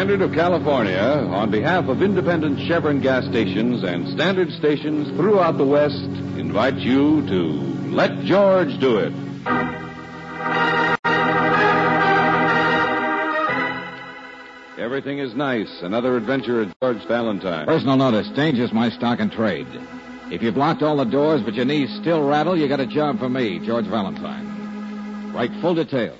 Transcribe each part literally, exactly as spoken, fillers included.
Standard of California, on behalf of independent Chevron gas stations and Standard stations throughout the West, invite you to Let George Do It. Everything is nice. Another adventure at George Valentine. Personal notice. Danger's my stock and trade. If you've locked all the doors but your knees still rattle, you got a job for me, George Valentine. Write full details.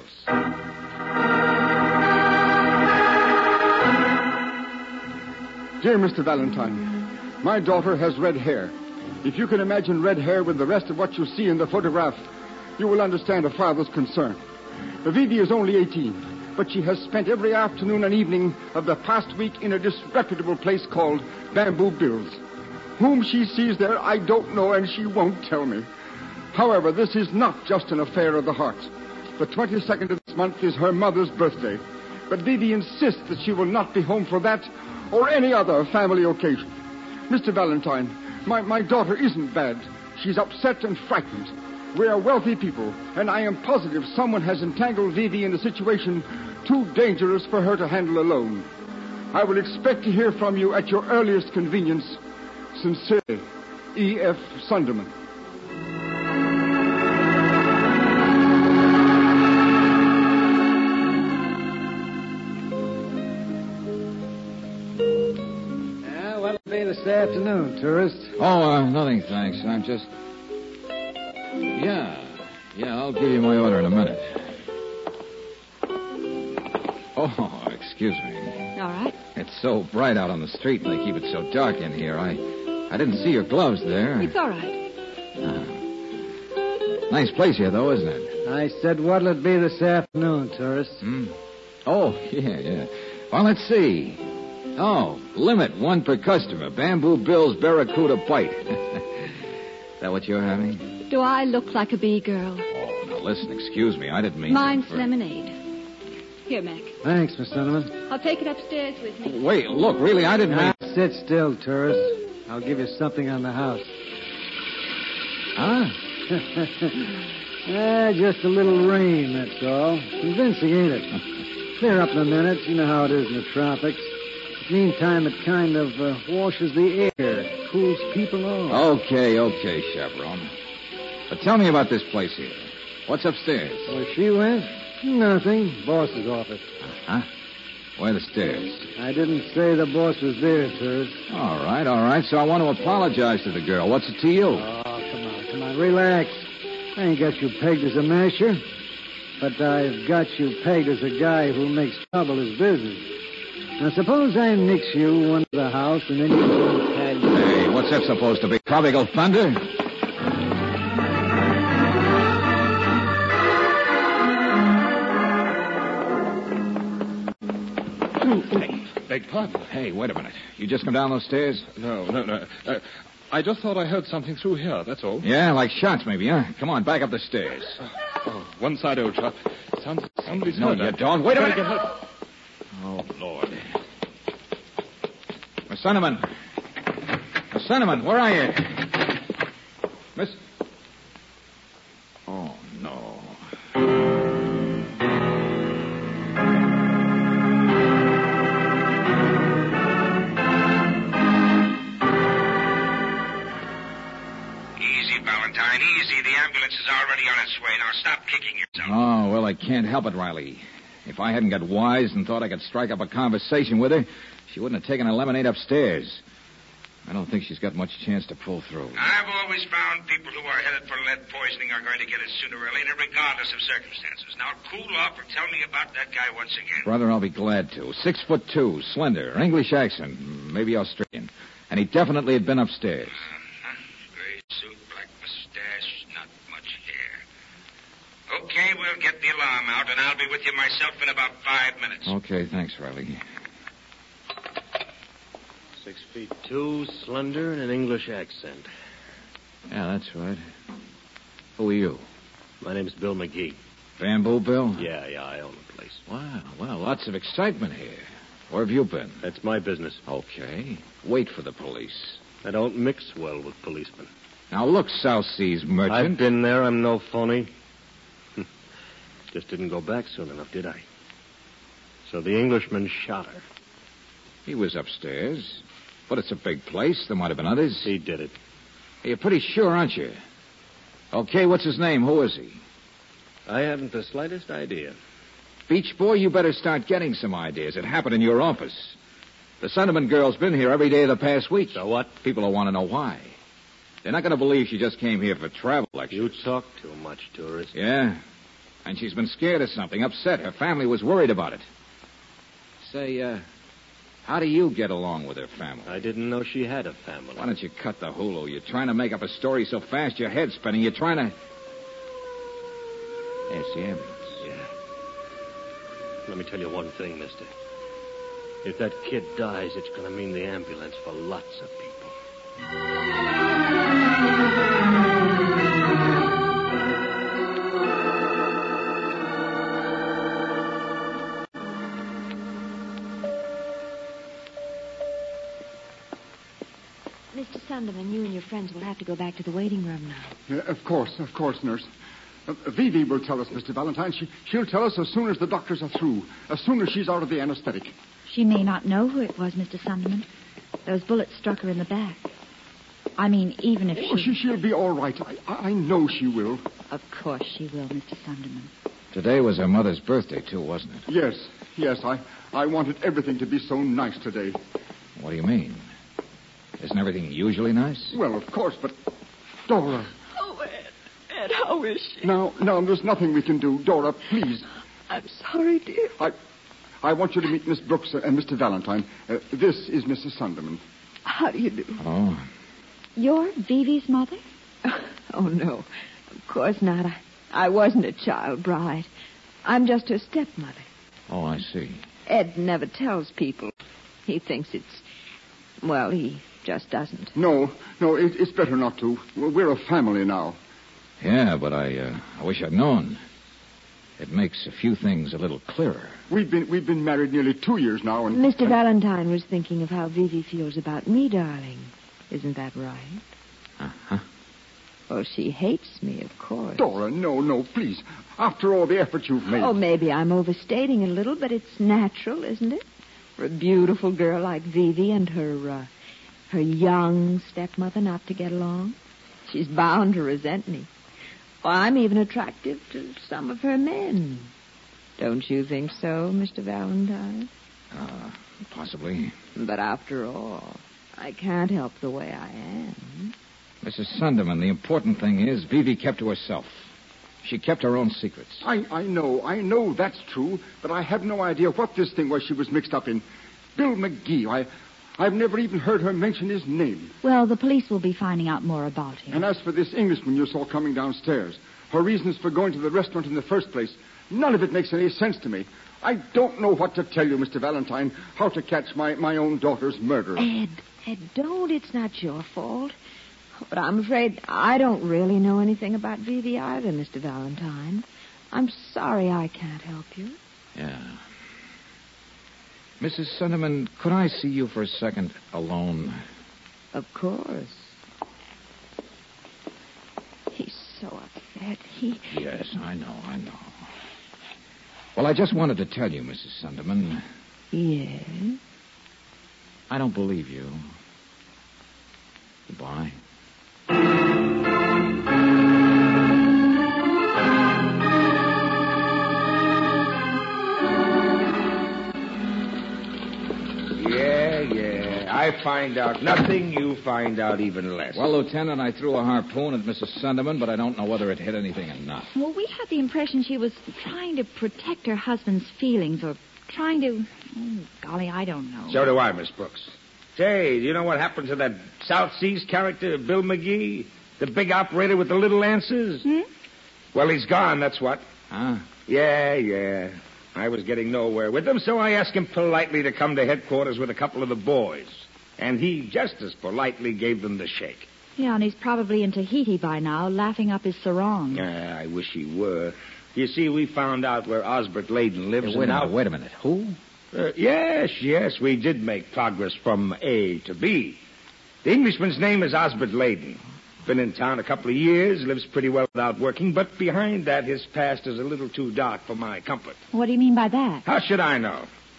Dear Mister Valentine, my daughter has red hair. If you can imagine red hair with the rest of what you see in the photograph, you will understand a father's concern. Vivi is only eighteen, but she has spent every afternoon and evening of the past week in a disreputable place called Bamboo Bill's. Whom she sees there, I don't know, and she won't tell me. However, this is not just an affair of the heart. The twenty-second of this month is her mother's birthday, but Vivi insists that she will not be home for that or any other family occasion. Mister Valentine, my, my daughter isn't bad. She's upset and frightened. We are wealthy people, and I am positive someone has entangled Vivi in a situation too dangerous for her to handle alone. I will expect to hear from you at your earliest convenience. Sincerely, E F. Sunderman. This afternoon, tourist. Oh, uh, nothing, thanks. I'm just... Yeah. Yeah, I'll give you my order in a minute. Oh, excuse me. All right. It's so bright out on the street, and they keep it so dark in here. I I didn't see your gloves there. It's all right. Uh, nice place here, though, isn't it? I said what'll it be this afternoon, tourist? Hmm? Oh, yeah, yeah. Well, let's see. Oh, limit, one per customer. Bamboo Bill's Barracuda Bite. Is that what you're having? Do I look like a bee girl? Oh, now listen, excuse me. I didn't mean... Mine's for... lemonade. Here, Mac. Thanks, Miss Sunderman. I'll take it upstairs with me. Wait, look, really, I didn't mean... Now, sit still, tourist. I'll give you something on the house. Huh? Ah, just a little rain, that's all. Convincing, ain't it? Clear up in a minute. You know how it is in the tropics. Meantime, it kind of uh, washes the air, cools people off. Okay, okay, Chevron. But tell me about this place here. What's upstairs? Where she went? Nothing. Boss's office. Huh? Where are the stairs? I didn't say the boss was there, sir. All right, all right. So I want to apologize to the girl. What's it to you? Oh, come on, come on. Relax. I ain't got you pegged as a masher, but I've got you pegged as a guy who makes trouble his business. Now, suppose I nix you one to the house, and then you go and tag me. Hey, what's that supposed to be? Tropical thunder? Hey, beg pardon. Hey, wait a minute. You just come down those stairs? No, no, no. Uh, I just thought I heard something through here, that's all. Yeah, like shots maybe, huh? Come on, back up the stairs. Oh, one side, old chap. Sounds like somebody's No, murder. you don't. Wait a minute. Get hurt. Oh, Lord. Miss Sunderman. Miss Sunderman, where are you? Miss... Oh, no. Easy, Valentine, easy. The ambulance is already on its way. Now stop kicking yourself. Oh, well, I can't help it, Riley. If I hadn't got wise and thought I could strike up a conversation with her, she wouldn't have taken a lemonade upstairs. I don't think she's got much chance to pull through. I've always found people who are headed for lead poisoning are going to get it sooner or later, regardless of circumstances. Now, cool off or tell me about that guy once again. Brother, I'll be glad to. Six foot two, slender, English accent, maybe Australian. And he definitely had been upstairs. Uh-huh. Gray suit, black mustache, not much hair. Okay, we'll get the alarm out, and I'll be with you myself in about five minutes. Okay, thanks, Riley. Six feet two, slender, and an English accent. Yeah, that's right. Who are you? My name's Bill McGee. Bamboo Bill? Yeah, yeah, I own the place. Wow, well, lots of excitement here. Where have you been? That's my business. Okay. Wait for the police. I don't mix well with policemen. Now, look, South Seas merchant. I've been there. I'm no phony. Just didn't go back soon enough, did I? So the Englishman shot her. He was upstairs. But it's a big place. There might have been others. He did it. You're pretty sure, aren't you? Okay, what's his name? Who is he? I haven't the slightest idea. Beach boy, you better start getting some ideas. It happened in your office. The Sunderman girl's been here every day of the past week. So what? People will want to know why. They're not going to believe she just came here for travel lectures. You talk too much, tourist. Yeah. And she's been scared of something, upset. Her family was worried about it. Say, uh, how do you get along with her family? I didn't know she had a family. Why don't you cut the hulu? You're trying to make up a story so fast your head's spinning. You're trying to... Yes, the ambulance. Yeah. Let me tell you one thing, mister. If that kid dies, it's going to mean the ambulance for lots of people. Mister Sunderman, you and your friends will have to go back to the waiting room now. Yeah, of course, of course, nurse. Uh, Vivi will tell us, Mister Valentine. She, she'll tell us as soon as the doctors are through, as soon as she's out of the anesthetic. She may not know who it was, Mister Sunderman. Those bullets struck her in the back. I mean, even if Oh, she... she... She'll be all right. I, I know she will. Of course she will, Mister Sunderman. Today was her mother's birthday, too, wasn't it? Yes, yes. I, I wanted everything to be so nice today. What do you mean? Isn't everything usually nice? Well, of course, but... Dora. Oh, Ed. Ed, how is she? Now, now, there's nothing we can do. Dora, please. I'm sorry, dear. I... I want you to meet Miss Brooks and Mister Valentine. Uh, this is Missus Sunderman. How do you do? Oh. You're Vivi's mother? Oh, no. Of course not. I, I wasn't a child bride. I'm just her stepmother. Oh, I see. Ed never tells people. He thinks it's... Well, he just doesn't. No, no, it, it's better not to. We're a family now. Yeah, but I, uh, I wish I'd known. It makes a few things a little clearer. We've been we've been married nearly two years now, and... Mister Valentine was thinking of how Vivi feels about me, darling. Isn't that right? Uh-huh. Well, she hates me, of course. Dora, no, no, please. After all the effort you've made... Oh, maybe I'm overstating a little, but it's natural, isn't it? For a beautiful girl like Vivi and her, uh, her young stepmother not to get along. She's bound to resent me. Well, I'm even attractive to some of her men. Don't you think so, Mister Valentine? Uh, possibly. But after all, I can't help the way I am. Missus Sunderman, the important thing is Vivi kept to herself. She kept her own secrets. I, I know, I know that's true, but I have no idea what this thing was she was mixed up in. Bill McGee, I, I've never even heard her mention his name. Well, the police will be finding out more about him. And as for this Englishman you saw coming downstairs, her reasons for going to the restaurant in the first place, none of it makes any sense to me. I don't know what to tell you, Mister Valentine, how to catch my, my own daughter's murderer. Ed, Ed, don't. It's not your fault. But I'm afraid I don't really know anything about Vivi either, Mister Valentine. I'm sorry I can't help you. Yeah. Missus Sunderman, could I see you for a second alone? Of course. He's so upset. He... Yes, I know, I know. Well, I just wanted to tell you, Missus Sunderman. Yes? I don't believe you. Goodbye. Yeah, yeah. I find out nothing, you find out even less. Well, Lieutenant, I threw a harpoon at Missus Sunderman, but I don't know whether it hit anything or not. Well, we had the impression she was trying to protect her husband's feelings or trying to... Oh, golly, I don't know. So do I, Miss Brooks. Say, do you know what happened to that South Seas character, Bill McGee? The big operator with the little answers? Hmm? Well, he's gone, that's what. Huh? Yeah, yeah. I was getting nowhere with him, so I asked him politely to come to headquarters with a couple of the boys. And he just as politely gave them the shake. Yeah, and he's probably in Tahiti by now, laughing up his sarong. Ah, I wish he were. You see, we found out where Osbert Layden lives. Hey, wait and a now... minute, wait a minute. Who? Uh, yes, yes, we did make progress from A to B. The Englishman's name is Osbert Layden. Been in town a couple of years, lives pretty well without working, but behind that his past is a little too dark for my comfort. What do you mean by that? How should I know?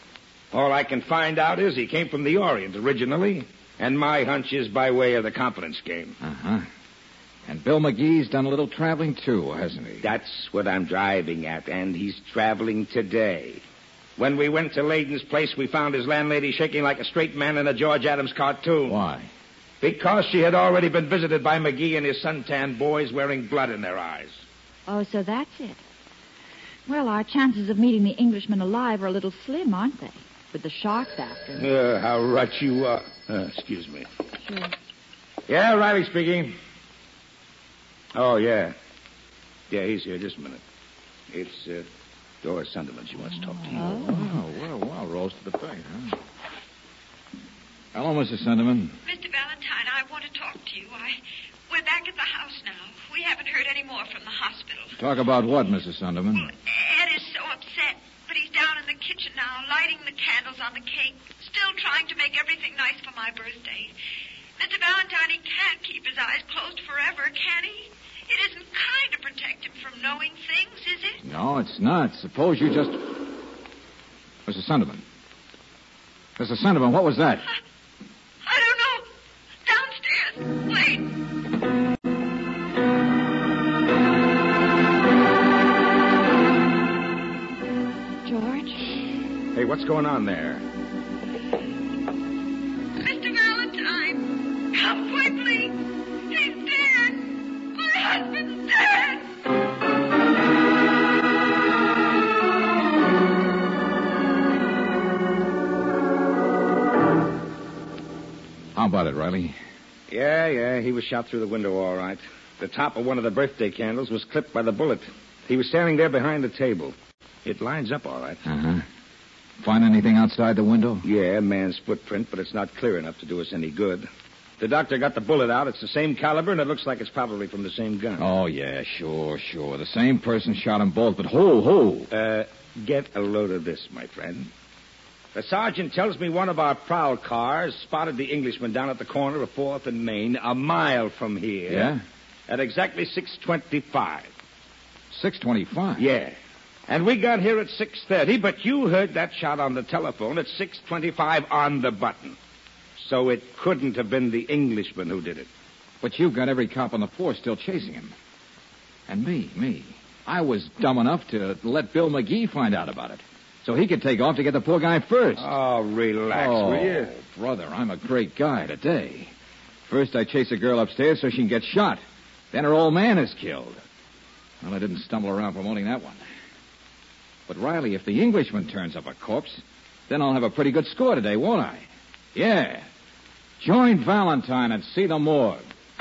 All I can find out is he came from the Orient originally, and my hunch is by way of the confidence game. Uh-huh. And Bill McGee's done a little traveling, too, hasn't he? That's what I'm driving at, and he's traveling today. When we went to Layden's place, we found his landlady shaking like a straight man in a George Adams cartoon. Why? Because she had already been visited by McGee and his suntan boys wearing blood in their eyes. Oh, so that's it. Well, our chances of meeting the Englishman alive are a little slim, aren't they? With the sharks after him. Uh, how right you are. Uh, excuse me. Sure. Yeah, Riley speaking. Oh, yeah. Yeah, he's here. Just a minute. It's uh, Doris Sunderland. She wants to talk to you. Oh, oh well, well, rose to the bait, huh? Hello, Missus Sunderland. Mister Valentine, I want to talk to you. I, we're back at the house now. We haven't heard any more from the hospital. Talk about what, Missus Sunderland? Well, Ed is so upset, but he's down in the kitchen now, lighting the candles on the cake, still trying to make everything nice for my birthday. Mister Valentine, he can't keep his eyes closed forever, can he? It isn't kind to protect him from knowing things, is it? No, it's not. Suppose you just... Missus Sunderland. Missus Sunderland, what was that? I, I don't know. Downstairs. Wait. George? Hey, what's going on there? Mister Valentine, come quickly. He's dead. My husband's dead. How about it, Riley? Yeah, yeah, he was shot through the window all right. The top of one of the birthday candles was clipped by the bullet. He was standing there behind the table. It lines up all right. Uh-huh. Find anything outside the window? Yeah, man's footprint, but it's not clear enough to do us any good. The doctor got the bullet out. It's the same caliber, and it looks like it's probably from the same gun. Oh, yeah, sure, sure. The same person shot them both, but ho, ho. Uh, get a load of this, my friend. The sergeant tells me one of our prowl cars spotted the Englishman down at the corner of fourth and Main, a mile from here. Yeah? At exactly six twenty-five. six twenty-five? Yeah. And we got here at six thirty, but you heard that shot on the telephone at six twenty-five on the button. So it couldn't have been the Englishman who did it. But you've got every cop on the force still chasing him. And me, me. I was dumb enough to let Bill McGee find out about it. So he could take off to get the poor guy first. Oh, relax, oh, will you? Brother, I'm a great guy today. First I chase a girl upstairs so she can get shot. Then her old man is killed. Well, I didn't stumble around promoting that one. But, Riley, if the Englishman turns up a corpse, then I'll have a pretty good score today, won't I? Yeah. Join Valentine and see the morgue.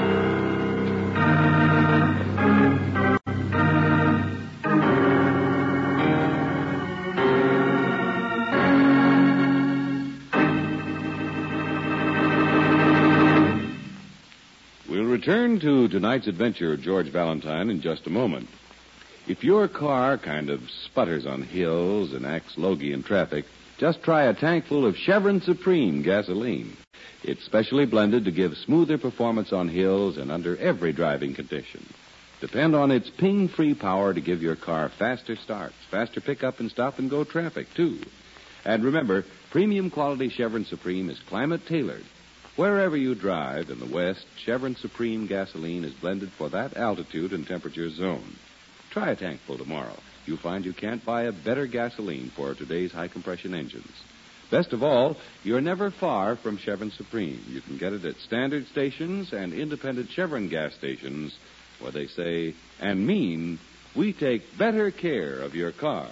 We'll return to tonight's adventure of George Valentine in just a moment. If your car kind of sputters on hills and acts logy in traffic, just try a tank full of Chevron Supreme gasoline. It's specially blended to give smoother performance on hills and under every driving condition. Depend on its ping-free power to give your car faster starts, faster pick-up and stop-and-go traffic, too. And remember, premium quality Chevron Supreme is climate-tailored. Wherever you drive in the West, Chevron Supreme gasoline is blended for that altitude and temperature zone. Try a tankful tomorrow. You'll find you can't buy a better gasoline for today's high-compression engines. Best of all, you're never far from Chevron Supreme. You can get it at standard stations and independent Chevron gas stations where they say and mean, we take better care of your car.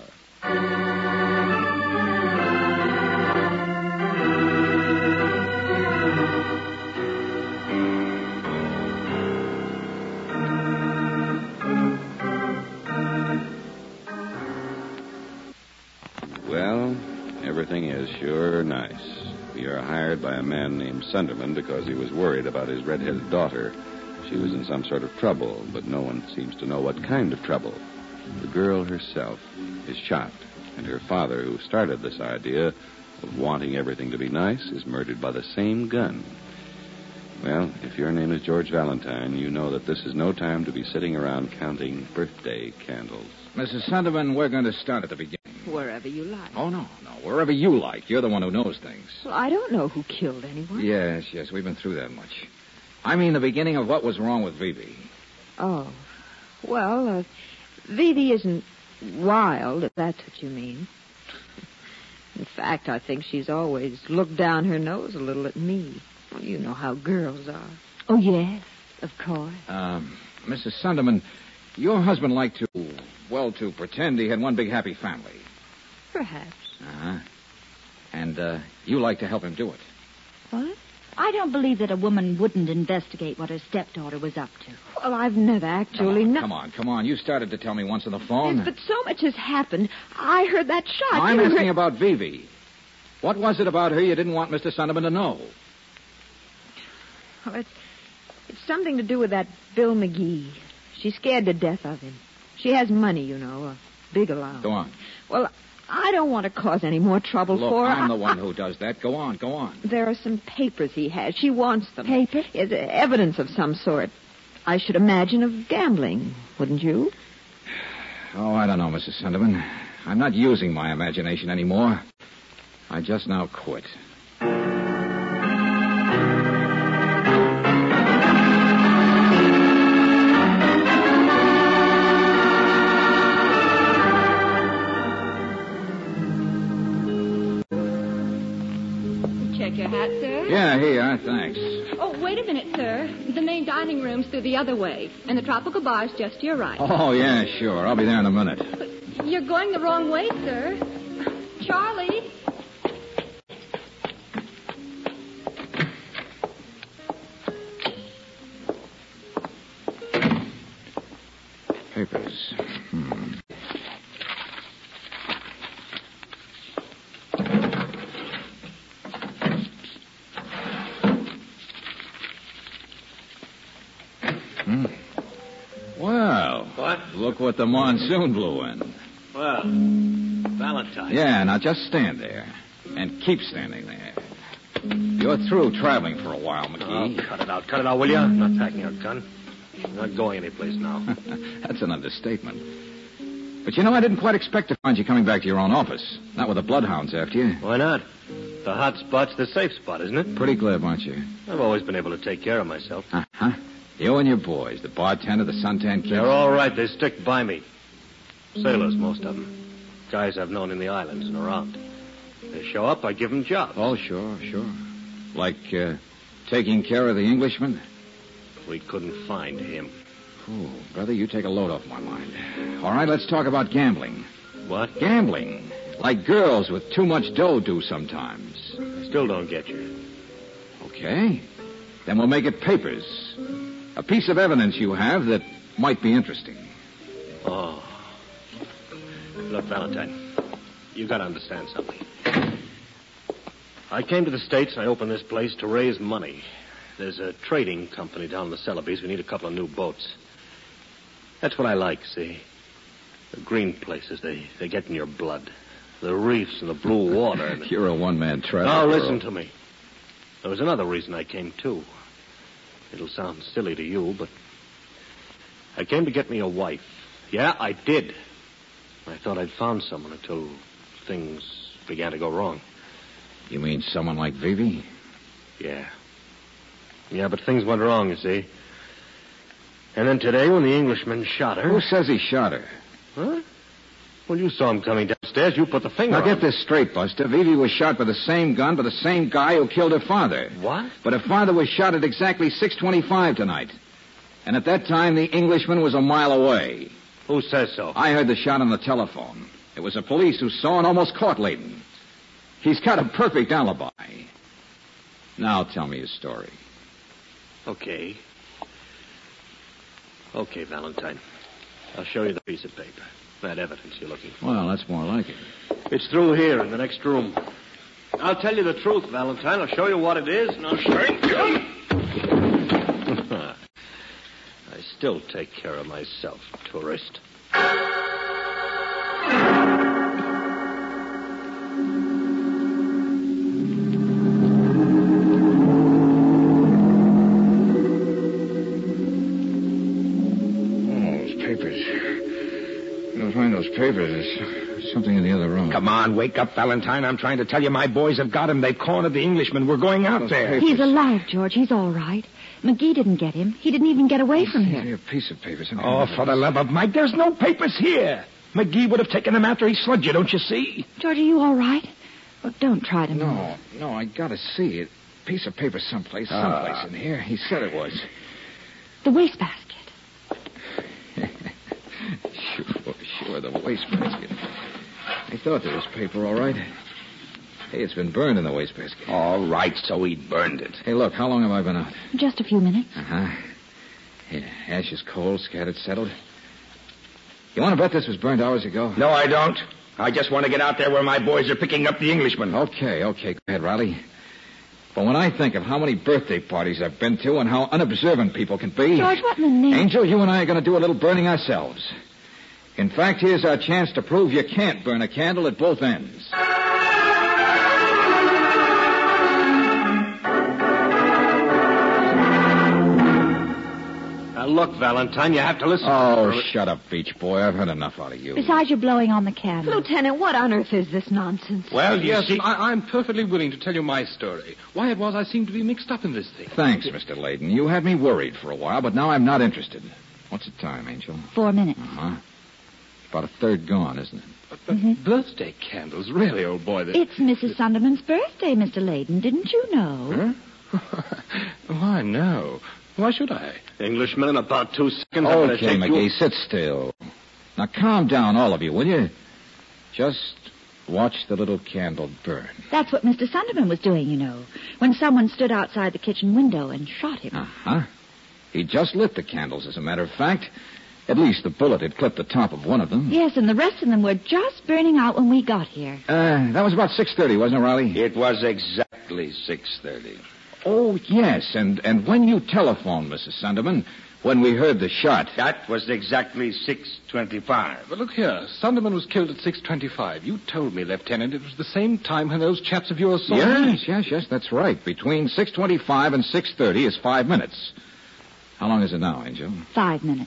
Well, everything is sure nice. We are hired by a man named Sunderland because he was worried about his red-headed daughter. She was in some sort of trouble, but no one seems to know what kind of trouble. The girl herself is shot, and her father, who started this idea of wanting everything to be nice, is murdered by the same gun. Well, if your name is George Valentine, you know that this is no time to be sitting around counting birthday candles. Missus Sunderland, we're going to start at the beginning. Wherever you like. Oh, no, no. Wherever you like. You're the one who knows things. Well, I don't know who killed anyone. Yes, yes. We've been through that much. I mean the beginning of what was wrong with Vivi. Oh. Well, uh, Vivi isn't wild, if that's what you mean. In fact, I think she's always looked down her nose a little at me. Well, you know how girls are. Oh, yes, of course. Um, Missus Sunderman, your husband liked to, well, to pretend he had one big happy family. Perhaps. Uh-huh. And, uh, you like to help him do it. What? I don't believe that a woman wouldn't investigate what her stepdaughter was up to. Well, I've never actually... Come on, no- come on, come on. You started to tell me once on the phone. Yes, but so much has happened. I heard that shot. I'm You asking heard- about Vivi. What was it about her you didn't want Mister Sunderman to know? Well, it's, it's something to do with that Bill McGee. She's scared to death of him. She has money, you know, a big allowance. Go on. Well, I don't want to cause any more trouble Look, for her. I'm the I- one who does that. Go on, go on. There are some papers he has. She wants them. Papers? Is evidence of some sort. I should imagine of gambling, wouldn't you? Oh, I don't know, Missus Sunderman. I'm not using my imagination anymore. I just now quit. Check your hat, sir. Yeah, here you are. Thanks. Oh, wait a minute, sir. The main dining room's through the other way, and the tropical bar's just to your right. Oh, yeah, sure. I'll be there in a minute. You're going the wrong way, sir. Charlie. Papers. Hmm. Hmm. Well. What? Look what the monsoon blew in. Well, Valentine. Yeah, now just stand there. And keep standing there. You're through traveling for a while, McGee. Oh, cut it out. Cut it out, will you? I'm not packing a gun. I'm not going anyplace now. That's an understatement. But you know, I didn't quite expect to find you coming back to your own office. Not with the bloodhounds after you. Why not? The hot spot's the safe spot, isn't it? Pretty glib, aren't you? I've always been able to take care of myself. Uh-huh. You and your boys, the bartender, the suntan kids. They're all right. They stick by me. Sailors, most of them. Guys I've known in the islands and around. They show up, I give them jobs. Oh, sure, sure. Like uh, taking care of the Englishman? We couldn't find him. Oh, brother, you take a load off my mind. All right, let's talk about gambling. What? Gambling. Like girls with too much dough do sometimes. I still don't get you. Okay. Then we'll make it papers. A piece of evidence you have that might be interesting. Oh. Look, Valentine, you got to understand something. I came to the States and I opened this place to raise money. There's a trading company down in the Celebes. We need a couple of new boats. That's what I like, see? The green places, they, they get in your blood. The reefs and the blue water. And... You're a one-man traveler. Now, listen to me. There was another reason I came, too. It'll sound silly to you, but I came to get me a wife. Yeah, I did. I thought I'd found someone until things began to go wrong. You mean someone like Vivi? Yeah. Yeah, but things went wrong, you see. And then today, when the Englishman shot her... Who says he shot her? Huh? Well, you saw him coming downstairs. You put the finger Now, on get him. this straight, Buster. Vivi was shot by the same gun by the same guy who killed her father. What? But her father was shot at exactly six twenty-five tonight. And at that time, the Englishman was a mile away. Who says so? I heard the shot on the telephone. It was the police who saw and almost caught Layton. He's got a perfect alibi. Now tell me his story. Okay. Okay, Valentine. I'll show you the piece of paper. That evidence you're looking for. Well, that's more like it. It's through here in the next room. I'll tell you the truth, Valentine. I'll show you what it is, and I'll show you... I still take care of myself, tourist. Papers. There's something in the the other room. Come on, wake up, Valentine. I'm trying to tell you my boys have got him. They've cornered the Englishman. We're going out there. He's alive, George. He's all right. McGee didn't get him. He didn't even get away from here. A piece of paper. Oh, for the love of Mike, there's no papers here. McGee would have taken him after he slugged you, don't you see? George, are you all right? Well, don't try to move. No, no, I gotta see it. Piece of paper someplace, someplace Ah. in here. He said it was. The wastebasket. Sure, sure, the wastebasket. I thought there was paper, all right. Hey, it's been burned in the wastebasket. All right, so he burned it. Hey, look, how long have I been out? Just a few minutes. Uh-huh. Here, ashes cold, scattered, settled. You want to bet this was burned hours ago? No, I don't. I just want to get out there where my boys are picking up the Englishman. Okay, okay, go ahead, Riley. But when I think of how many birthday parties I've been to and how unobservant people can be... George, what in the name... Angel, you and I are going to do a little burning ourselves. In fact, here's our chance to prove you can't burn a candle at both ends. Now, look, Valentine, you have to listen. Oh, shut up, Beach Boy. I've had enough out of you. Besides, you're blowing on the candle. Lieutenant, what on earth is this nonsense? Well, you yes, see... I, I'm perfectly willing to tell you my story. Why it was I seemed to be mixed up in this thing. Thanks, Mister Layden. You had me worried for a while, but now I'm not interested. What's the time, Angel? Four minutes. Uh-huh. About a third gone, isn't it? But, but Mm-hmm. birthday candles, really, old boy. They... It's Missus Sunderman's birthday, Mister Layden. Didn't you know? Huh? Why, no. Why should I? Englishman, in about two seconds, I'm going to Okay, take McGee, you... sit still. Now, calm down, all of you, will you? Just watch the little candle burn. That's what Mister Sunderman was doing, you know, when someone stood outside the kitchen window and shot him. Uh-huh. He just lit the candles, as a matter of fact. At least the bullet had clipped the top of one of them. Yes, and the rest of them were just burning out when we got here. Uh, that was about six thirty, wasn't it, Riley? It was exactly six thirty. Oh, yes, and, and when you telephoned, Missus Sunderman, when we heard the shot... That was exactly six twenty-five. But look here, Sunderman was killed at six twenty-five. You told me, Lieutenant, it was the same time when those chaps of yours saw me. Yes, yes, yes, that's right. Between six twenty-five and six thirty is five minutes. How long is it now, Angel? Five minutes.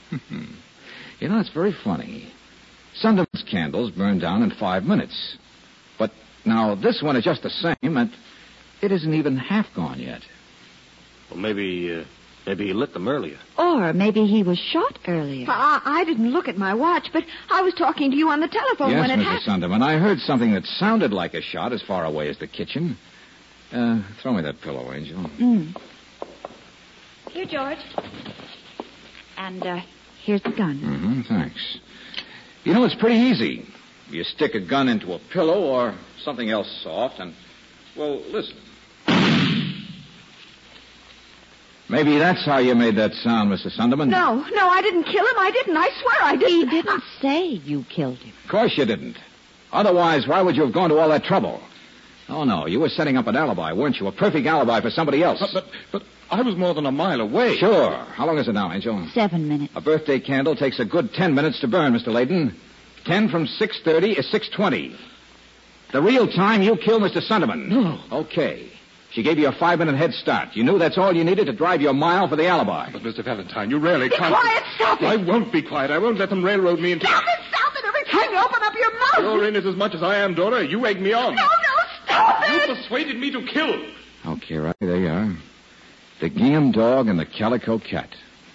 You know, it's very funny. Sunderman's candles burned down in five minutes. But now this one is just the same, and it isn't even half gone yet. Well, maybe, uh, maybe he lit them earlier. Or maybe he was shot earlier. I, I didn't look at my watch, but I was talking to you on the telephone yes, when it Missus happened. Sunderman, I heard something that sounded like a shot as far away as the kitchen. Uh, throw me that pillow, Angel. Mm. Here, George. And, uh, here's the gun. Mm-hmm, thanks. You know, it's pretty easy. You stick a gun into a pillow or something else soft and, well, listen. Maybe that's how you made that sound, Missus Sunderman. No, no, I didn't kill him. I didn't. I swear I didn't. He didn't say you killed him. Of course you didn't. Otherwise, why would you have gone to all that trouble? Oh, no, you were setting up an alibi, weren't you? A perfect alibi for somebody else. But, but, but I was more than a mile away. Sure. How long is it now, Angel? Seven minutes. A birthday candle takes a good ten minutes to burn, Mister Layden. Ten from six thirty is six twenty. The real time you killed Mister Sunderman. No. Okay. She gave you a five-minute head start. You knew that's all you needed to drive you a mile for the alibi. But, Mister Valentine, you really Be can't... quiet, stop it. I won't be quiet. I won't let them railroad me into... Stop it, stop it. Every time you open up your mouth. You're in it as much as I am, Dora. You egg me on. No, no, stop You it. persuaded me to kill. Okay, right, there you are. The gingham dog and the calico cat.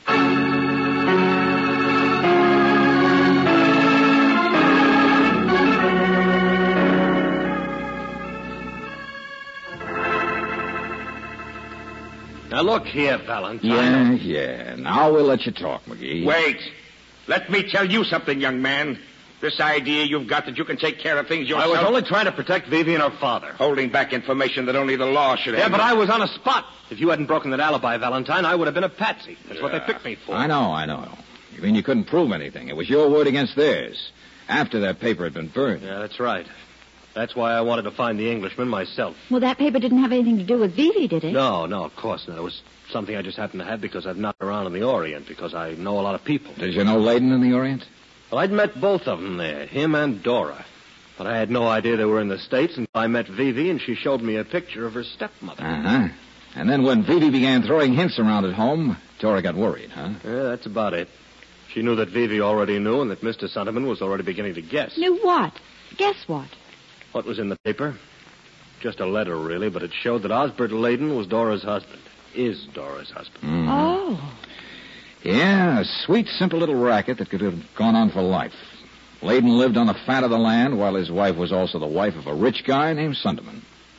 Now, look here, Valentine. Yeah, yeah. Now we'll let you talk, McGee. Wait. Let me tell you something, young man. This idea you've got that you can take care of things I yourself... was only trying to protect Vivi and her father. Holding back information that only the law should Yeah, have. but I was on a spot. If you hadn't broken that alibi, Valentine, I would have been a patsy. That's what they picked me for. I know, I know. You mean you couldn't prove anything? It was your word against theirs. After that paper had been burned. Yeah, that's right. That's why I wanted to find the Englishman myself. Well, that paper didn't have anything to do with Vivi, did it? No, no, of course not. It was something I just happened to have because I've knocked around in the Orient, because I know a lot of people. Did you know Layden in the Orient? Well, I'd met both of them there, him and Dora. But I had no idea they were in the States until I met Vivi, and she showed me a picture of her stepmother. Uh-huh. And then when Vivi began throwing hints around at home, Dora got worried, huh? Yeah, that's about it. She knew that Vivi already knew and that Mister Sunderman was already beginning to guess. Knew what? Guess what? What was in the paper? Just a letter, really, but it showed that Osbert Layden was Dora's husband. Is Dora's husband. Mm. Oh. Yeah, a sweet, simple little racket that could have gone on for life. Layden lived on the fat of the land, while his wife was also the wife of a rich guy named Sunderman.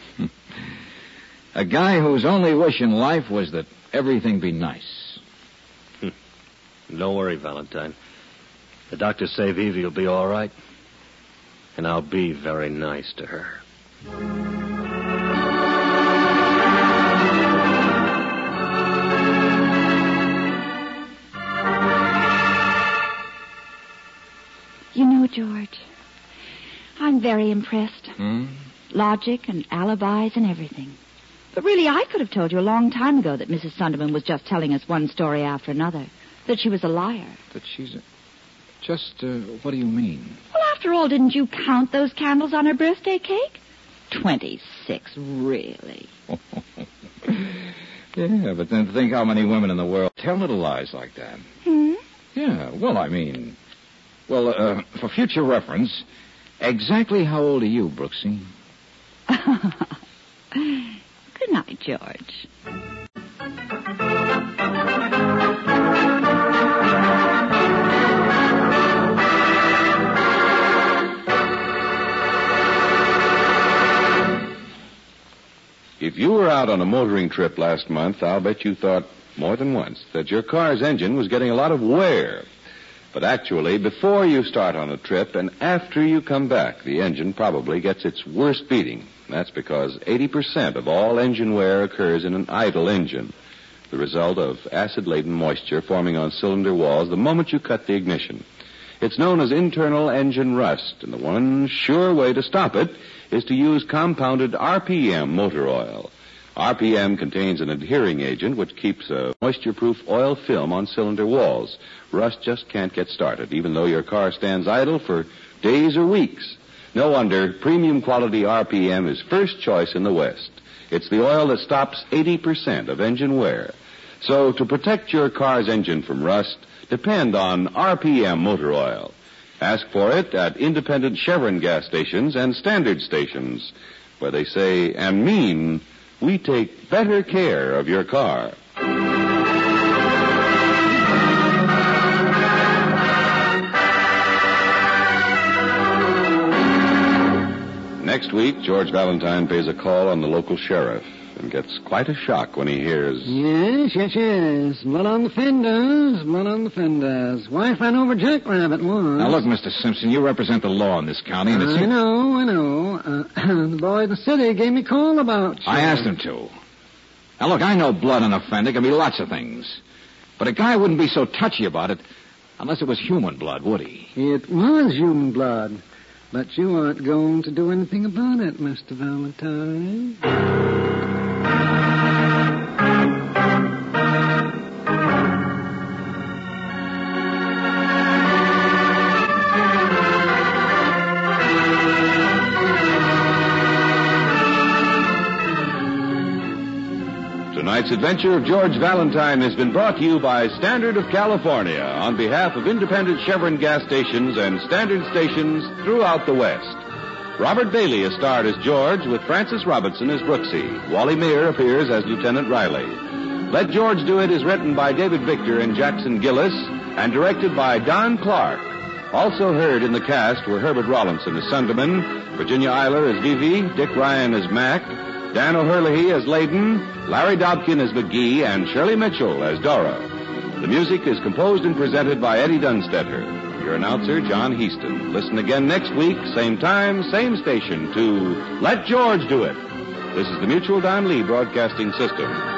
A guy whose only wish in life was that everything be nice. Don't worry, Valentine. The doctors say Vivi will be all right. And I'll be very nice to her. You know, George, I'm very impressed. Hmm? Logic and alibis and everything. But really, I could have told you a long time ago that Missus Sunderman was just telling us one story after another. That she was a liar. That she's a... Just, uh, what do you mean? Well, after all, didn't you count those candles on her birthday cake? Twenty-six, really. Yeah, but then think how many women in the world tell little lies like that. Hmm? Yeah, well, I mean... Well, uh, for future reference, exactly how old are you, Brooksy? Good night, George. If you were out on a motoring trip last month, I'll bet you thought more than once that your car's engine was getting a lot of wear. But actually, before you start on a trip and after you come back, the engine probably gets its worst beating. That's because eighty percent of all engine wear occurs in an idle engine, the result of acid-laden moisture forming on cylinder walls the moment you cut the ignition. It's known as internal engine rust, and the one sure way to stop it is to use compounded R P M motor oil. R P M contains an adhering agent which keeps a moisture-proof oil film on cylinder walls. Rust just can't get started, even though your car stands idle for days or weeks. No wonder premium quality R P M is first choice in the West. It's the oil that stops eighty percent of engine wear. So to protect your car's engine from rust, depend on R P M motor oil. Ask for it at independent Chevron gas stations and standard stations, where they say and mean, we take better care of your car. Next week, George Valentine pays a call on the local sheriff and gets quite a shock when he hears... Yes, yes, yes. Blood on the fenders, blood on the fenders. Wife ran over Jackrabbit once. Now, look, Mister Simpson, you represent the law in this county, and it's... I know, I know. Uh, the boy in the city gave me a call about you. I asked him to. Now, look, I know blood on a fender can be lots of things. But a guy wouldn't be so touchy about it unless it was human blood, would he? It was human blood. But you aren't going to do anything about it, Mister Valentine. Tonight's adventure of George Valentine has been brought to you by Standard of California on behalf of independent Chevron gas stations and Standard stations throughout the West. Robert Bailey is starred as George with Francis Robinson as Brooksy. Wally Meir appears as Lieutenant Riley. Let George Do It is written by David Victor and Jackson Gillis and directed by Don Clark. Also heard in the cast were Herbert Rawlinson as Sunderman, Virginia Eiler as Vivi, Dick Ryan as Mac, Dan O'Herlihy as Layden, Larry Dobkin as McGee, and Shirley Mitchell as Dora. The music is composed and presented by Eddie Dunstetter. Your announcer, John Heaston. Listen again next week, same time, same station, to Let George Do It. This is the Mutual Don Lee Broadcasting System.